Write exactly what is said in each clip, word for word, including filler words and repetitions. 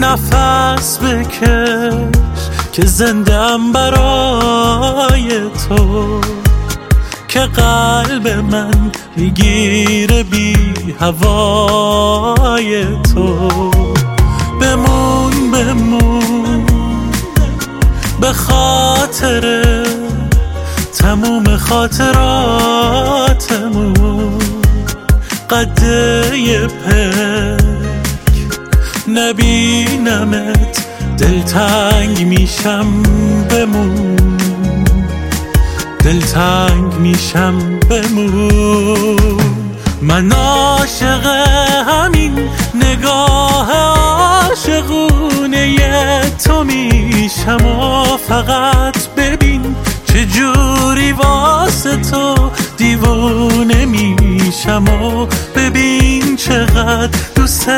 نفس بکش که زنده‌ام برای تو، که قلب من میگیره بی هوای تو. بمون بمون به خاطر تموم خاطراتمون، قده پک نبینمت دلتنگ میشم. بمون دلتنگ میشم بمون. من عاشق همین نگاه عاشقونه تو میشم و فقط ببین چجوری واسه تو دیوونه میشم و ببین چقدر دوست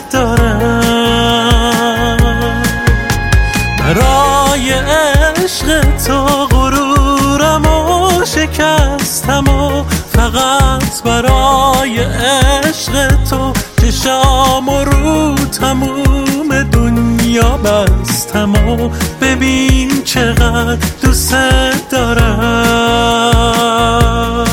دارم. برای عشق تو غرورم و شکستم و فقط برای عشق تو چشام و رو تموم دنیا بستم و ببین چقدر دوست دارم.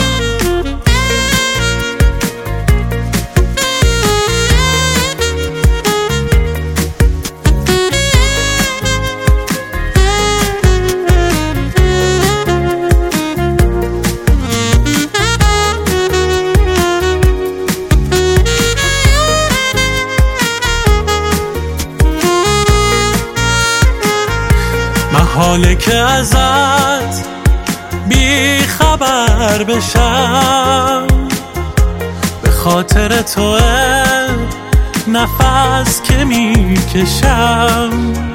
حاله که ازت بی خبر بشم، به خاطر تو نفس که میکشم.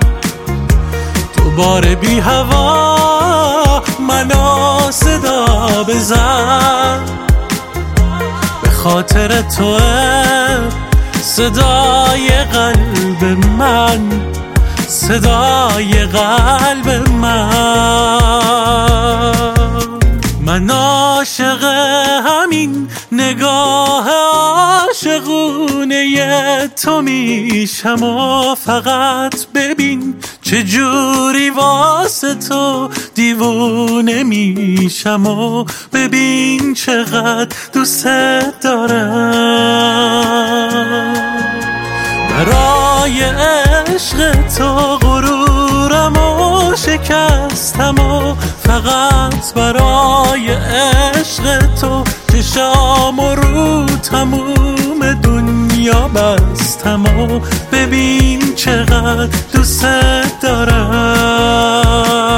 دوباره بی هوا منو صدا بزن، به خاطر تو صدای قلب من، صدای قلب من. من عاشق همین نگاه عاشقونه تو میشم و فقط ببین چجوری واسه تو دیوونه میشم و ببین چقدر دوست دارم. برای عشق تو غرورم و شکستم و فقط برای عشق تو چشام و رو تموم دنیا بستم و ببین چقدر دوست دارم.